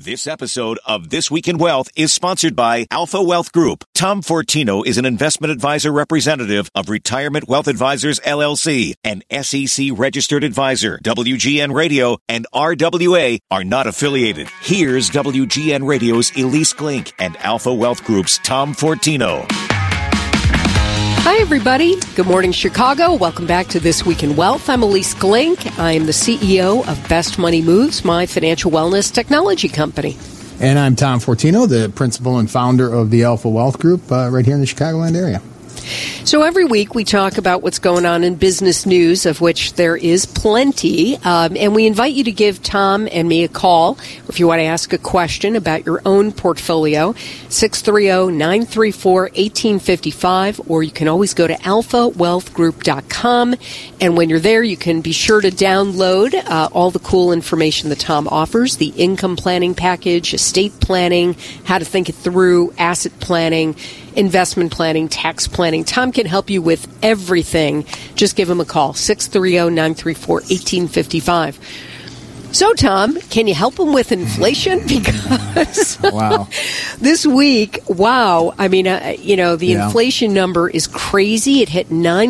This episode of This Week in Wealth is sponsored by Alpha Wealth Group. Tom Fortino is an investment advisor representative of Retirement Wealth Advisors, LLC, an SEC-registered advisor. WGN Radio and RWA are not affiliated. Here's WGN Radio's Elise Glink and Alpha Wealth Group's Tom Fortino. Hi, everybody. Good morning, Chicago. Welcome back to This Week in Wealth. I'm Elise Glink. I'm the CEO of Best Money Moves, my financial wellness technology company. And I'm Tom Fortino, the principal and founder of the Alpha Wealth Group right here in the Chicagoland area. So every week we talk about what's going on in business news, of which there is plenty, and we invite you to give Tom and me a call if you want to ask a question about your own portfolio, 630-934-1855, or you can always go to alphawealthgroup.com, and when you're there you can be sure to download all the cool information that Tom offers, the income planning package, estate planning, how to think it through, asset planning, investment planning, tax planning. Tom can help you with everything. Just give him a call, 630-934-1855. So, Tom, can you help him with inflation? Because wow. This week, I mean, the inflation number is crazy. It hit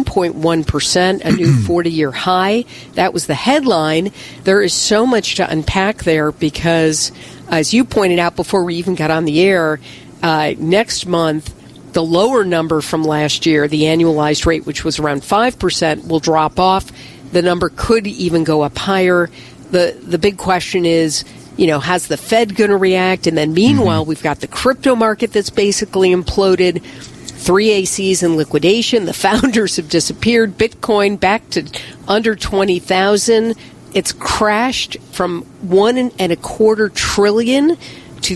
9.1%, a new 40-year high. That was the headline. There is so much to unpack there because, as you pointed out before we even got on the air, next month, the lower number from last year, the annualized rate, which was around 5%, will drop off. The number could even go up higher. The big question is, how's the Fed going to react? And then meanwhile, we've got the crypto market that's basically imploded. 3 ACs in liquidation. The founders have disappeared. Bitcoin back to under 20,000. It's crashed from $1.25 trillion to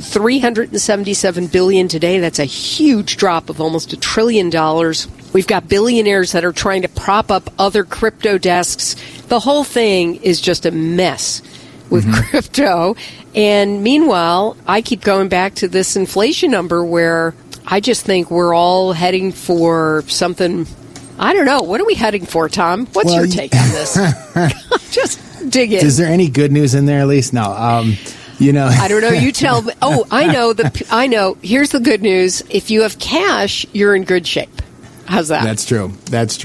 $377 billion today. That's a huge drop of almost $1 trillion. We've got billionaires that are trying to prop up other crypto desks. The whole thing is just a mess with crypto. And meanwhile, I keep going back to this inflation number where I just think we're all heading for something. I don't know. What are we heading for, Tom? What's your take on this? Just dig in. Is there any good news in there, at least? No. I don't know. You tell me. Oh, I know. Here's the good news. If you have cash, you're in good shape. How's that? That's true.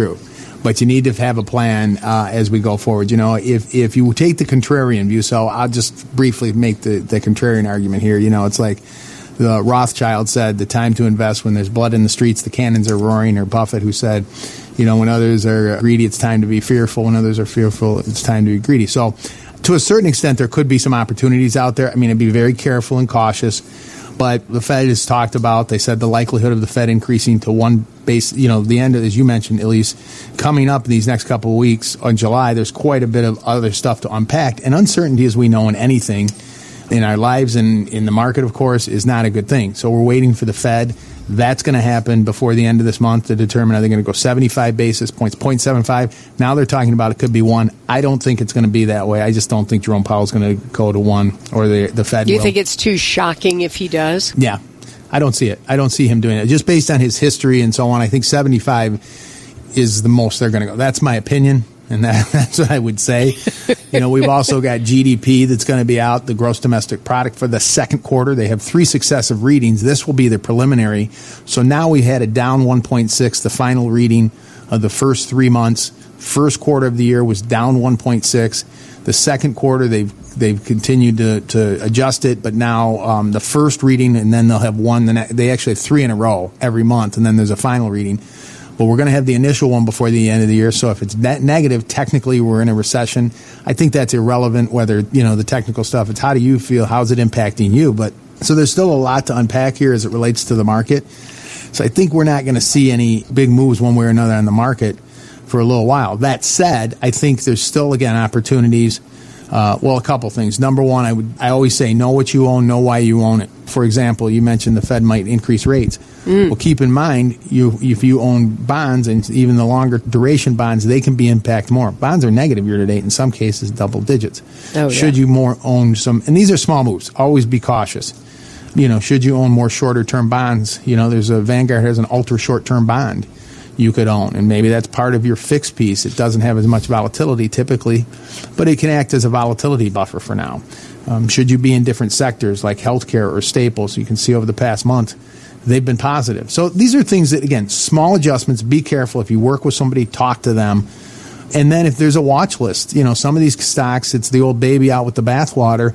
But you need to have a plan as we go forward. If you take the contrarian view, so I'll just briefly make the contrarian argument here. It's like the Rothschild said, the time to invest when there's blood in the streets, the cannons are roaring, or Buffett who said, when others are greedy, it's time to be fearful. When others are fearful, it's time to be greedy. So to a certain extent, there could be some opportunities out there. I mean, I'd be very careful and cautious. But the Fed has talked about, they said the likelihood of the Fed increasing to one base, the end, as you mentioned, Elise, coming up in these next couple of weeks on July, there's quite a bit of other stuff to unpack. And uncertainty, as we know in anything, in our lives and in the market, of course, is not a good thing. So we're waiting for the Fed. That's going to happen before the end of this month to determine are they going to go 75 basis points, 0.75. Now they're talking about it could be 1. I don't think it's going to be that way. I just don't think Jerome Powell's going to go to 1 or the Fed will. You think it's too shocking if he does? Yeah. I don't see it. I don't see him doing it. Just based on his history and so on, I think 75 is the most they're going to go. That's my opinion. And that's what I would say. We've also got GDP that's going to be out, the gross domestic product for the second quarter. They have 3 successive readings. This will be the preliminary. So now we had a down 1.6, the final reading of the first 3 months. First quarter of the year was down 1.6. The second quarter, they've continued to adjust it, but now the first reading, and then they'll have one. They actually have 3 in a row every month, and then there's a final reading. But we're going to have the initial one before the end of the year. So if it's negative, technically we're in a recession. I think that's irrelevant whether, the technical stuff. It's how do you feel? How's it impacting you? But so there's still a lot to unpack here as it relates to the market. So I think we're not going to see any big moves one way or another on the market for a little while. That said, I think there's still, again, opportunities. A couple things. Number one, I always say know what you own, know why you own it. For example, you mentioned the Fed might increase rates. Well, keep in mind, if you own bonds, and even the longer duration bonds, they can be impacted more. Bonds are negative year to date, in some cases double digits. Should you more own some, and these are small moves, always be cautious. Should you own more shorter term bonds, there's a Vanguard has an ultra short term bond. you could own. And maybe that's part of your fixed piece. It doesn't have as much volatility typically, but it can act as a volatility buffer for now. Should you be in different sectors like healthcare or staples, you can see over the past month, they've been positive. So these are things that, again, small adjustments. Be careful. If you work with somebody, talk to them. And then if there's a watch list, some of these stocks, it's the old baby out with the bathwater.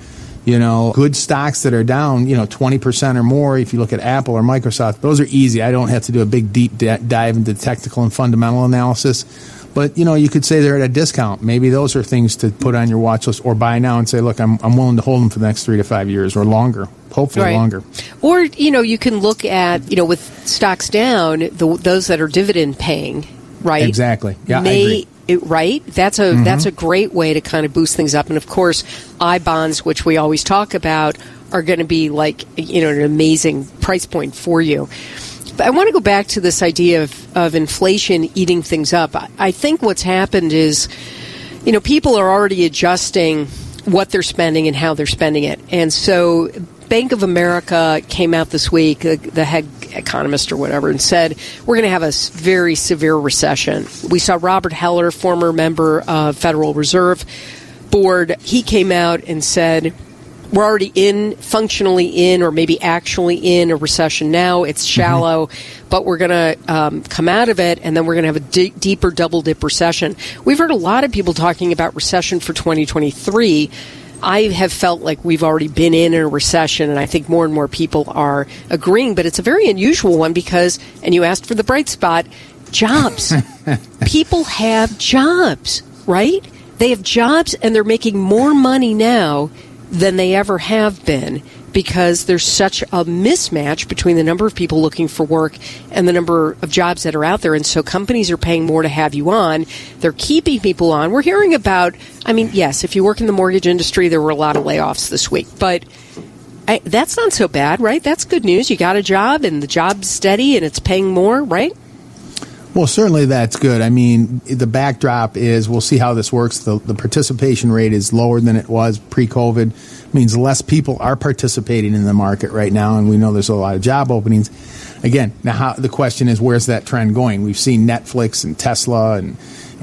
Good stocks that are down, 20% or more. If you look at Apple or Microsoft, those are easy. I don't have to do a big deep dive into technical and fundamental analysis. But, you could say they're at a discount. Maybe those are things to put on your watch list or buy now and say, look, I'm willing to hold them for the next 3 to 5 years or longer, hopefully longer. Or, you can look at, with stocks down, those that are dividend paying, right? Exactly. Yeah, I agree. Right? That's a great way to kind of boost things up. And, of course, I-bonds, which we always talk about, are going to be like, an amazing price point for you. But I want to go back to this idea of inflation eating things up. I think what's happened is, people are already adjusting what they're spending and how they're spending it. And so Bank of America came out this week, the head economist or whatever, and said, we're going to have a very severe recession. We saw Robert Heller, former member of Federal Reserve Board, he came out and said, we're already functionally in, or maybe actually in a recession now. It's shallow, but we're going to come out of it, and then we're going to have a deeper double-dip recession. We've heard a lot of people talking about recession for 2023. I have felt like we've already been in a recession, and I think more and more people are agreeing. But it's a very unusual one because, and you asked for the bright spot, jobs. People have jobs, right? They have jobs, and they're making more money now than they ever have been because there's such a mismatch between the number of people looking for work and the number of jobs that are out there. And so companies are paying more to have you on. They're keeping people on. We're hearing about, yes, if you work in the mortgage industry, there were a lot of layoffs this week. But that's not so bad, right? That's good news. You got a job and the job's steady and it's paying more, right? Well, certainly that's good. The backdrop is we'll see how this works. The participation rate is lower than it was pre-COVID. It means less people are participating in the market right now, and we know there's a lot of job openings. Again, now the question is, where's that trend going? We've seen Netflix and Tesla and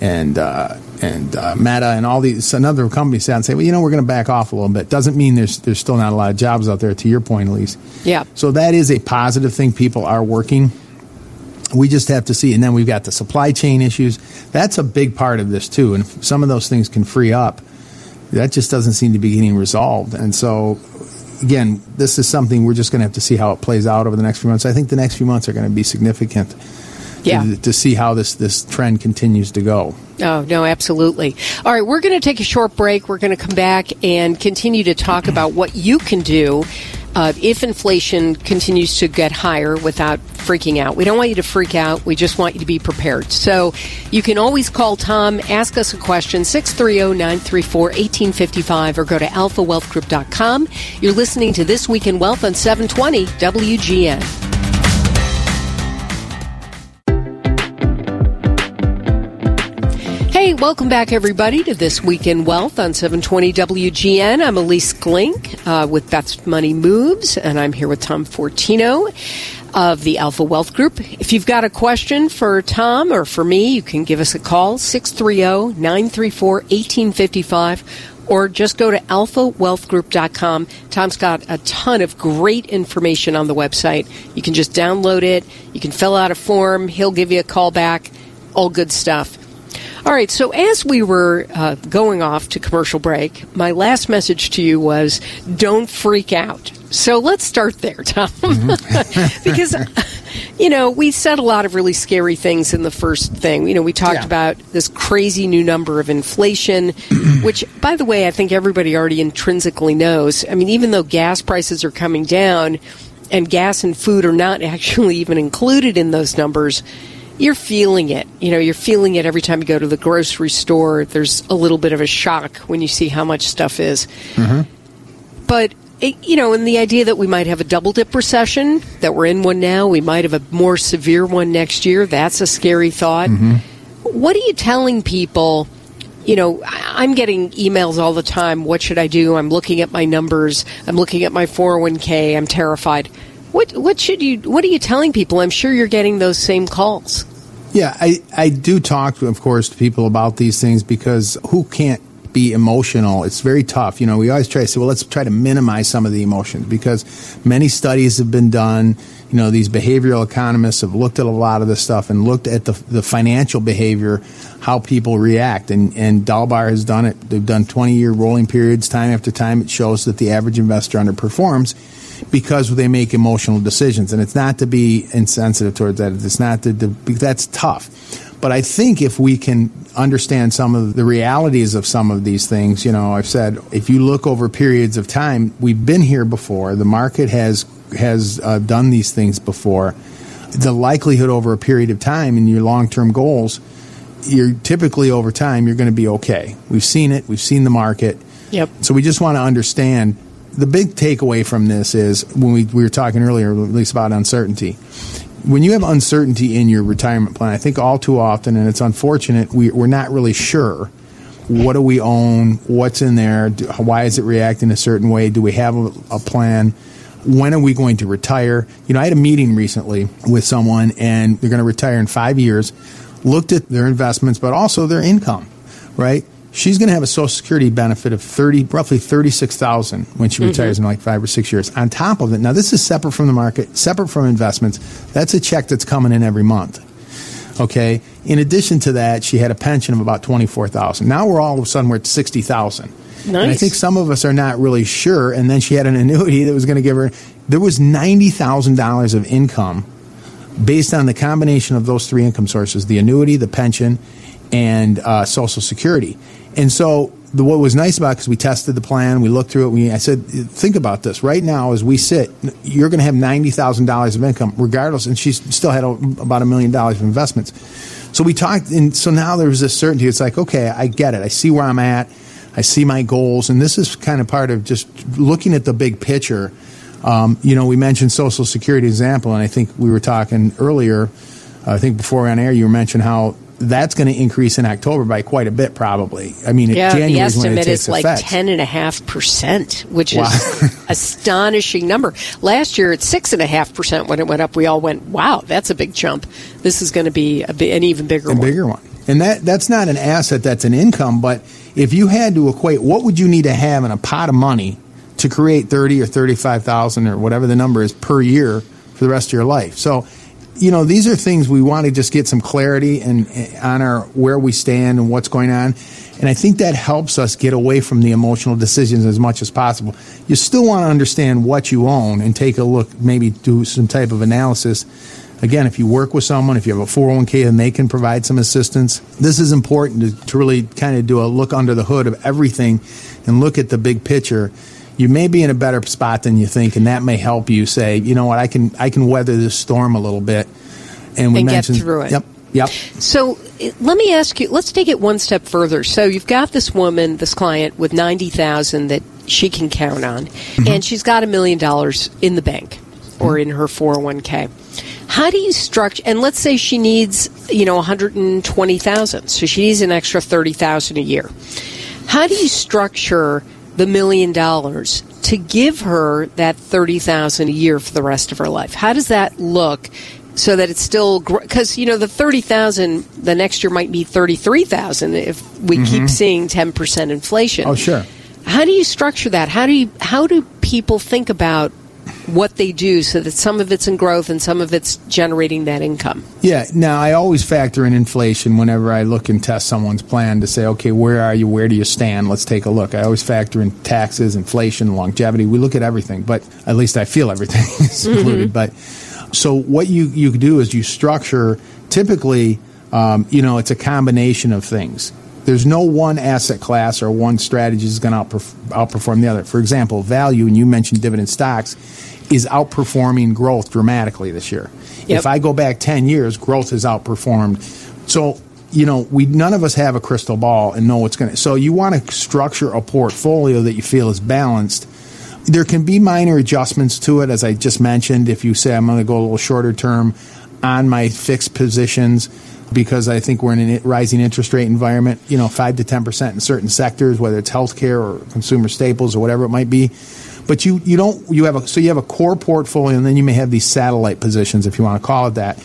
Meta and all these another companies say, well, we're going to back off a little bit. Doesn't mean there's still not a lot of jobs out there, to your point, Elise. Yeah. So that is a positive thing. People are working. We just have to see. And then we've got the supply chain issues. That's a big part of this, too. And if some of those things can free up, that just doesn't seem to be getting resolved. And so, again, this is something we're just going to have to see how it plays out over the next few months. I think the next few months are going to be significant to see how this trend continues to go. Oh, no, absolutely. All right, we're going to take a short break. We're going to come back and continue to talk about what you can do if inflation continues to get higher without freaking out. We don't want you to freak out. We just want you to be prepared. So you can always call Tom, ask us a question, 630-934-1855, or go to alphawealthgroup.com. You're listening to This Week in Wealth on 720 WGN. Hey, welcome back, everybody, to This Week in Wealth on 720 WGN. I'm Elise Glink with Beth's Money Moves, and I'm here with Tom Fortino of the Alpha Wealth Group. If you've got a question for Tom or for me, you can give us a call, 630-934-1855, or just go to alphawealthgroup.com. Tom's got a ton of great information on the website. You can just download it. You can fill out a form. He'll give you a call back. All good stuff. All right, so as we were going off to commercial break, my last message to you was, don't freak out. So let's start there, Tom. Because, we said a lot of really scary things in the first thing. We talked about this crazy new number of inflation, which, by the way, I think everybody already intrinsically knows. Even though gas prices are coming down and gas and food are not actually even included in those numbers, you're feeling it. You're feeling it every time you go to the grocery store. There's a little bit of a shock when you see how much stuff is. Mm-hmm. But, and the idea that we might have a double-dip recession, that we're in one now, we might have a more severe one next year, that's a scary thought. Mm-hmm. What are you telling people? I'm getting emails all the time. What should I do? I'm looking at my numbers. I'm looking at my 401k. I'm terrified. What are you telling people? I'm sure you're getting those same calls. Yeah, I do talk, of course, to people about these things because who can't be emotional? It's very tough. We always try to say, well, let's try to minimize some of the emotions because many studies have been done. These behavioral economists have looked at a lot of this stuff and looked at the financial behavior, how people react. And Dalbar has done it. They've done 20-year rolling periods. Time after time, it shows that the average investor underperforms because they make emotional decisions. And it's not to be insensitive towards that. It's not that's tough. But I think if we can understand some of the realities of some of these things, I've said, if you look over periods of time, we've been here before. The market has done these things before. The likelihood over a period of time in your long-term goals, you're typically over time, you're going to be okay. We've seen it. We've seen the market. Yep. So we just want to understand. The big takeaway from this is when we were talking earlier, at least about uncertainty. When you have uncertainty in your retirement plan, I think all too often, and it's unfortunate, we're not really sure. What do we own? What's in there? Why is it reacting a certain way? Do we have a plan? When are we going to retire? I had a meeting recently with someone, and they're going to retire in 5 years. Looked at their investments, but also their income, right? She's going to have a Social Security benefit of roughly $36,000 when she retires in like 5 or 6 years. On top of it, now this is separate from the market, separate from investments. That's a check that's coming in every month. Okay. In addition to that, she had a pension of about $24,000. Now all of a sudden we're at $60,000. Nice. And I think some of us are not really sure. And then she had an annuity that was going to give her. There was $90,000 of income based on the combination of those three income sources: the annuity, the pension, and Social Security. And so what was nice about it, because we tested the plan, we looked through it, I said, think about this. Right now, as we sit, you're going to have $90,000 of income regardless, and she still had about $1 million of investments. So we talked, and so now there's this certainty. It's like, okay, I get it. I see where I'm at. I see my goals, and this is kind of part of just looking at the big picture. We mentioned Social Security example, and I think we were talking earlier, I think before we were on air, you mentioned how that's going to increase in October by quite a bit, probably. I mean, January the is when it estimate takes is like effect. 10.5%, which is astonishing number. Last year, it's 6.5% when it went up. We all went, "Wow, that's a big jump." This is going to be an even bigger one. A bigger one, and that's not an asset; that's an income. But if you had to equate, what would you need to have in a pot of money to create $30,000 or $35,000 or whatever the number is per year for the rest of your life? So, these are things we want to just get some clarity on where we stand and what's going on. And I think that helps us get away from the emotional decisions as much as possible. You still want to understand what you own and take a look, maybe do some type of analysis. Again, if you work with someone, if you have a 401k, then they can provide some assistance. This is important to really kind of do a look under the hood of everything and look at the big picture. You may be in a better spot than you think, and that may help you say, you know what, I can weather this storm a little bit. And get through it. Yep. So let me ask you, let's take it one step further. So you've got this woman, this client, with $90,000 that she can count on, and she's got $1 million in the bank or in her 401k. How do you structure, and let's say she needs, $120,000, so she needs an extra $30,000 a year. How do you structure the $1 million to give her that $30,000 a year for the rest of her life? How does that look so that it's still, because the $30,000 the next year might be $33,000 if we keep seeing 10% inflation. Oh, sure. How do you structure that? How do people think about what they do so that some of it's in growth and some of it's generating that income? Yeah. Now, I always factor in inflation whenever I look and test someone's plan to say, okay, where are you? Where do you stand? Let's take a look. I always factor in taxes, inflation, longevity. We look at everything, but at least I feel everything is included. But so what you do is you structure, typically, it's a combination of things. There's no one asset class or one strategy is going to outperform the other. For example, value, and you mentioned dividend stocks, is outperforming growth dramatically this year. Yep. If I go back 10 years, growth has outperformed. So, none of us have a crystal ball and know what's going to. So you want to structure a portfolio that you feel is balanced. There can be minor adjustments to it, as I just mentioned. If you say I'm going to go a little shorter term on my fixed positions, because I think we're in a rising interest rate environment, 5 to 10% in certain sectors, whether it's healthcare or consumer staples or whatever it might be. But you have a core portfolio, and then you may have these satellite positions, if you want to call it that.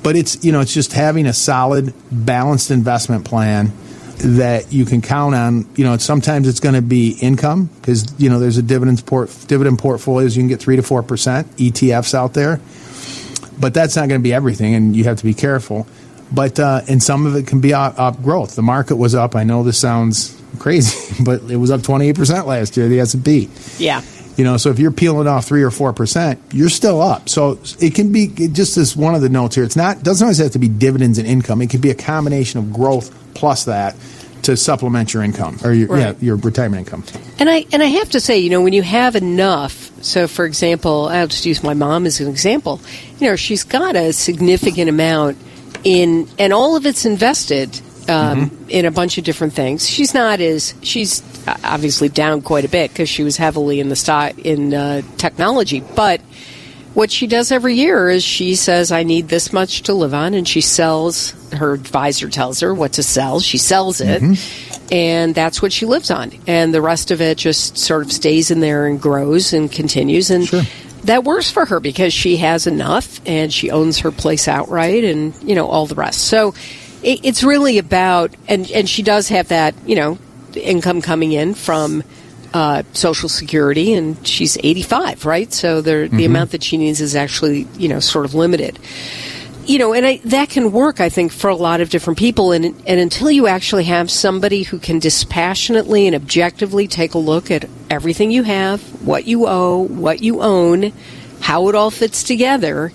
But it's, you know, it's just having a solid, balanced investment plan that you can count on. You know, sometimes it's going to be income because, you know, there's a dividend portfolios. You can get 3 to 4% ETFs out there. But that's not going to be everything, and you have to be careful. But and some of it can be up growth. The market was up. I know this sounds crazy, but it was up 28% last year, the S&P. Yeah. You know, so if you're peeling off 3 or 4%, you're still up. So it can be, just as one of the notes here, doesn't always have to be dividends and income. It can be a combination of growth plus that to supplement your income or your retirement income. And I have to say, you know, when you have enough, so for example, I'll just use my mom as an example. You know, she's got a significant amount in, and all of it's invested in a bunch of different things. She's obviously down quite a bit because she was heavily in the technology. But what she does every year is she says, I need this much to live on, and she sells. Her advisor tells her what to sell. She sells it, and that's what she lives on. And the rest of it just sort of stays in there and grows and continues. And that works for her because she has enough, and she owns her place outright, and, you know, all the rest. So it's really about, and she does have that, you know, income coming in from Social Security, and she's 85, right? So the amount that she needs is actually, you know, sort of limited. You know, and that can work, I think, for a lot of different people. And until you actually have somebody who can dispassionately and objectively take a look at everything you have, what you owe, what you own, how it all fits together,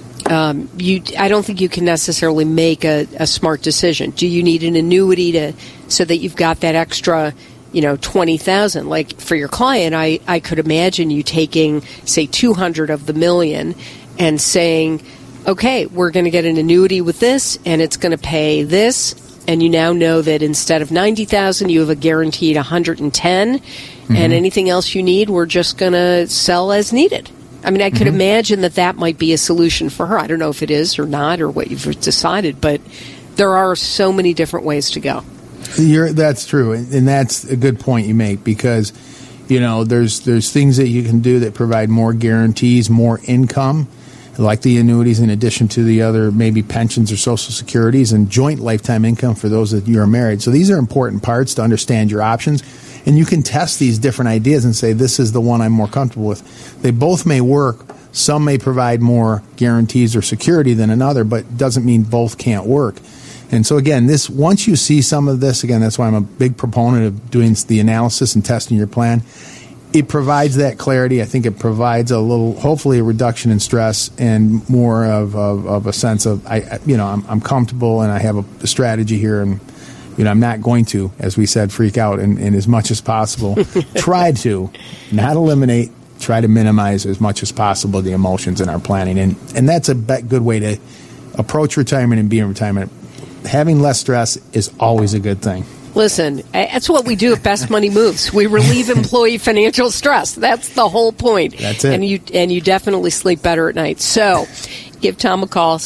I don't think you can necessarily make a smart decision. Do you need an annuity so that you've got that extra, you know, $20,000? Like for your client, I could imagine you taking, say, $200 of the $1 million and saying, okay, we're going to get an annuity with this, and it's going to pay this, and you now know that instead of $90,000, you have a guaranteed $110,000, and anything else you need, we're just going to sell as needed. I mean, I could imagine that might be a solution for her. I don't know if it is or not or what you've decided, but there are so many different ways to go. That's true, and that's a good point you make because, you know, there's things that you can do that provide more guarantees, more income, like the annuities in addition to the other maybe pensions or Social Securities and joint lifetime income for those that you are married. So these are important parts to understand your options. And you can test these different ideas and say, this is the one I'm more comfortable with. They both may work. Some may provide more guarantees or security than another, but doesn't mean both can't work. And so, again, once you see some of this, again, that's why I'm a big proponent of doing the analysis and testing your plan. It provides that clarity. I think it provides hopefully a reduction in stress and more of a sense of, I'm comfortable and I have a strategy here, and you know, I'm not going to, as we said, freak out and as much as possible. Try to not eliminate, try to minimize as much as possible the emotions in our planning. And that's a good way to approach retirement and be in retirement. Having less stress is always a good thing. Listen, that's what we do at Best Money Moves. We relieve employee financial stress. That's the whole point. That's it. And you definitely sleep better at night. So give Tom a call,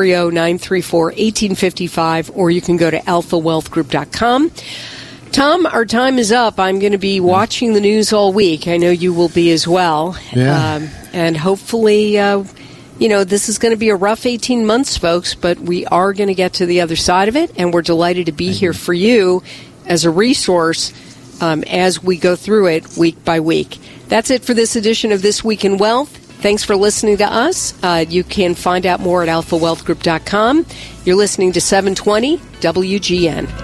630-934-1855, or you can go to alphawealthgroup.com. Tom, our time is up. I'm going to be watching the news all week. I know you will be as well. Yeah. And hopefully, this is going to be a rough 18 months, folks, but we are going to get to the other side of it, and we're delighted to be here for you as a resource as we go through it week by week. That's it for this edition of This Week in Wealth. Thanks for listening to us. You can find out more at alphawealthgroup.com. You're listening to 720 WGN.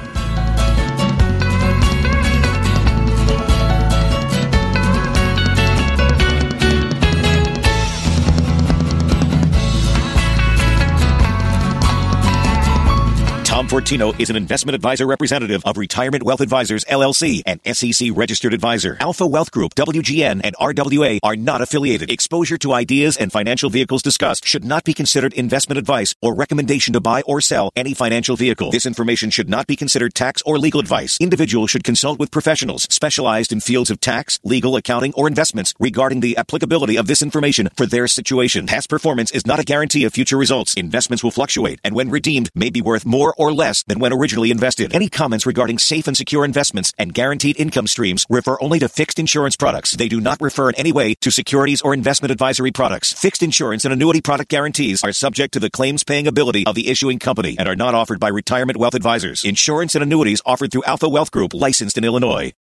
Tom Fortino is an investment advisor representative of Retirement Wealth Advisors, LLC, an SEC registered advisor. Alpha Wealth Group, WGN, and RWA are not affiliated. Exposure to ideas and financial vehicles discussed should not be considered investment advice or recommendation to buy or sell any financial vehicle. This information should not be considered tax or legal advice. Individuals should consult with professionals specialized in fields of tax, legal, accounting, or investments regarding the applicability of this information for their situation. Past performance is not a guarantee of future results. Investments will fluctuate and when redeemed may be worth more or less less than when originally invested. Any comments regarding safe and secure investments and guaranteed income streams refer only to fixed insurance products. They do not refer in any way to securities or investment advisory products. Fixed insurance and annuity product guarantees are subject to the claims-paying ability of the issuing company and are not offered by Retirement Wealth Advisors. Insurance and annuities offered through Alpha Wealth Group, licensed in Illinois.